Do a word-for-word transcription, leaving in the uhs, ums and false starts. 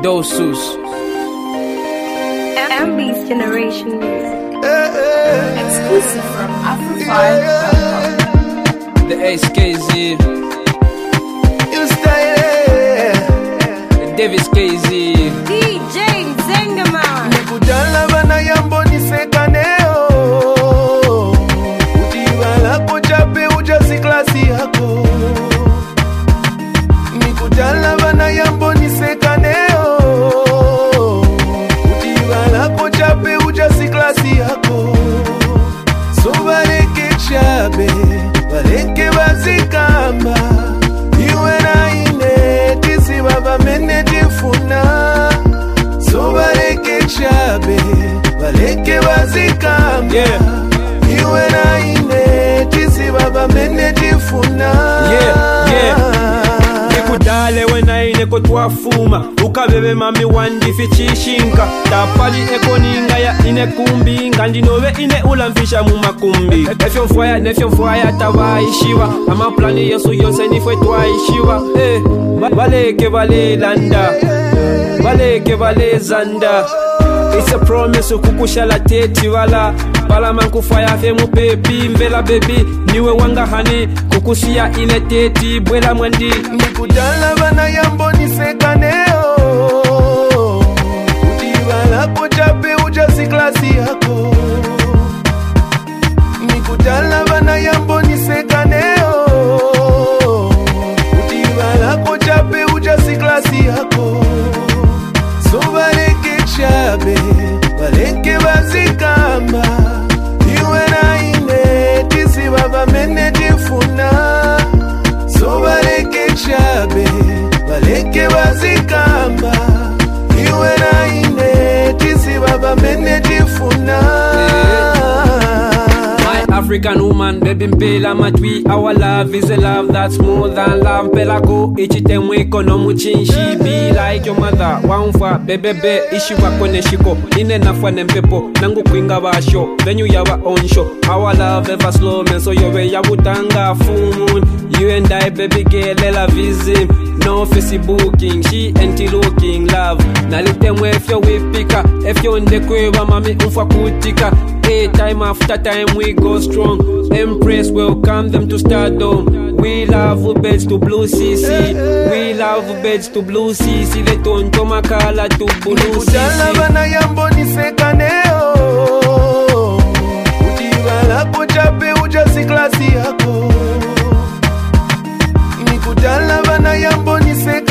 Dosus. M B's Generation Music. Exclusive from Afro five dot com. The Ace K Z. You stay. The Davis K Z. D J Zengaman. Nikudala bana yambo nisekaneo. Udivala kuchape ujasi klasi yako. Nikudala bana yambo nisekaneo. Udivala kuchape ujasi klasi yako. So baleke chabe, baleke bazikamba. Iwe na ine, tisi baba mene tifuna. So baleke chabe, baleke bazikamba. Yeah. Iwe na ine, tisi baba mene tifuna. Yeah, yeah. Nikudale wena ine kotwafuma. Ukabebe mami wandi fichishinka. Tapali ekoninga ya ine kumbi. Ngandi nove ine ulamfisha mumakumbi. Nefyo mfwaya, nefyo mfwaya tawaishiwa. Ama plani yesu yose nifwe twaishiwa. Eh, baleke bale landa. Baleke bale zanda. It's a promise ukukushala teti wala. Pala man kufaya fe mu baby. Mvela baby, niwe wanga hani. Kukusia ine teti, bwela mwandi. Nikudala bana yambo nisekaneo. Udivala kuchape ujasi klasi yako. Nikudala bana yambo nisekaneo. Udivala kuchape ujasi klasi yako. So baleke chabe, baleke bazikamba. Iwe na ine, tisi baba mene tifuna. So baleke chabe, baleke bazikamba. Iwe na ine, tisi baba mene tifuna. African woman, baby mpela matwi. Our love is a love that's more than love. Pela ko ichitemwe kono muchinshi. Be like your mother, wamfa bebebe. Ishi wako neshiko, ine nafwa nempepo. Nangu kwinga basho, then you have own show. Our love ever slow, man, so yowe ya butanga full moon. You and I, baby girl, lela visit. No Facebooking, she anti-looking love. Nalitemwe if you whipika. If you ndekwewa mami ufa kutika. Hey, time after time we go strong. Empress welcome them to stardom. We love beds to blue C C. We love beds to blue C C. The tonto makala to blue C C. Nikudala bana yambo nisekaneo. Udivala kuchape ujasi klasi yako. Nikudala bana yambo nisekaneo.